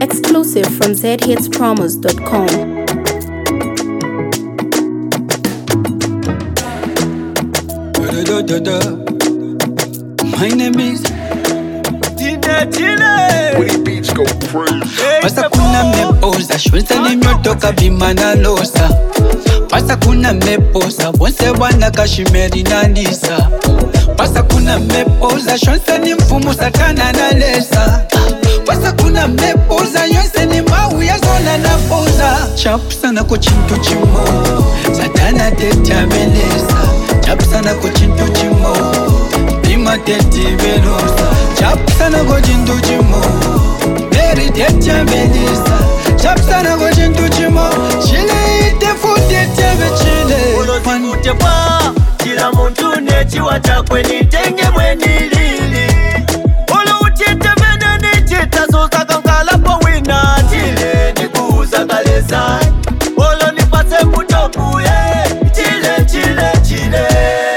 Exclusive from zhitspromos.com. My name is When the beats go crazy. Pasa kuna meposa shweza nimyotoka vimana losa. Pasa kuna meposa bonse wana kashimeri nandisa. Pasa kuna meposa shweza ni mfumu satana na lesa. Pasa kuna meposa yonse ni mau ya zona na poza. Chapu sana ko chintu chimo satana teta melesa. Chapu sana ko chintu chimo bima teti velosa. Chapu sana ko chintu chimo Meri tete melesa. Chapu sana ko chintu chimo chile ite fute tebe chile. Olozikute kwa kila muntu nechiwa chakwe nitenge mwenilili. Olo uchite mene nichita sosa kankala po wina chile nikuuza kalesa. Olo nipase mutokuye chile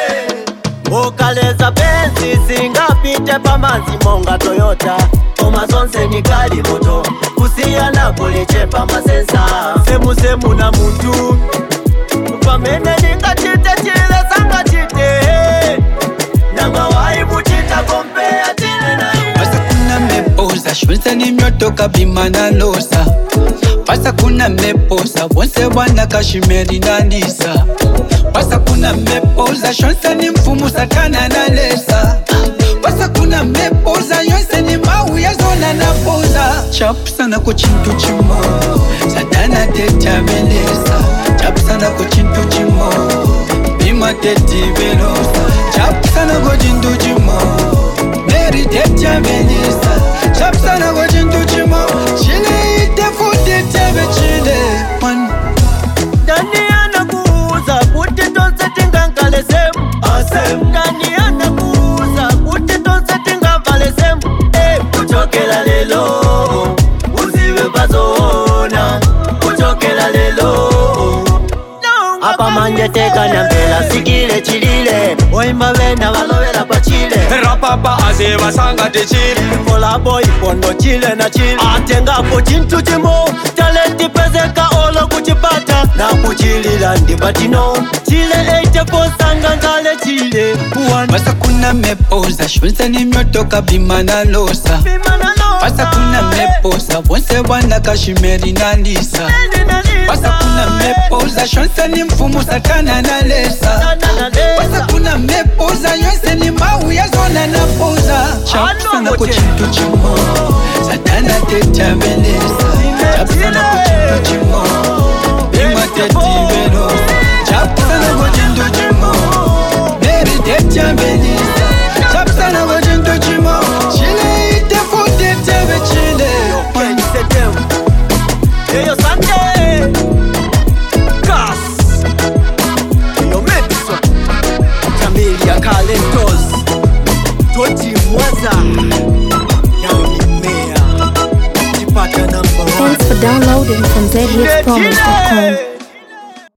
Okaleza pensi singapite pamanzi monga Toyota. Oma zonse ni kali moto kusia na kulichepa masensa. Semu na muntu pamene ninga chite chile sanga chite. Nanga waibu chita kompea chile na Pasa kuna meposa shweza ni myotoka bimana losa. Pasa kuna meposa bonse wana kashimeri nandisa. Pasa kuna meposa shweza ni mfumu satana na lesa. Pasa kuna meposa yonse ni mau ya zona na poza. Chapu sana ko chintu chimo satana teta melesa. Chapu sana ko chintu chimo bima teti velosa. Chapu sana ko chintu chimo Meri tete melesa. Chapu sana ko chintu chimo chile ite fute tebe chile. Dani anakuuza kuti tonse tingankale semu asemu. Dani anakuuza kuti tonse tingavale semu. Kuchokela lelo uziwe pazona. Kuchokela lelo apa manje teka nyambela sikile chilile. Oimba vena valovela pa chile. Rapapa azeva sanga te chile. Kola boy pondo chile na chile. Atengapo chintu chimo talenti pezeka olo kuchipata. Na kuchilila ndibatino chile 84 sanga ngale chile. Pasa kuna meposa shweza ni myotoka bimana losa. Pasa kuna meposa bonse wana kashimeri nandisa. Pasa kuna meposa shweza ni mfumu satana na lesa. Pasa kuna meposa yonse ni mau ya zona na poza. Chapu sana ko chintu chimo satana teta melesa. Chapu sana ko chintu chimo bima teti velosa. Chapu sana ko chintu chimo Meri tete melesa. Chapu sana ko chintu chimo chile ite fute tebe chile. Eyo Sunday Gas Eyo Metso Familia Calentos Toti Mwaza Young Mea Chipata number 1. Thanks for downloading from zhitspromos.com.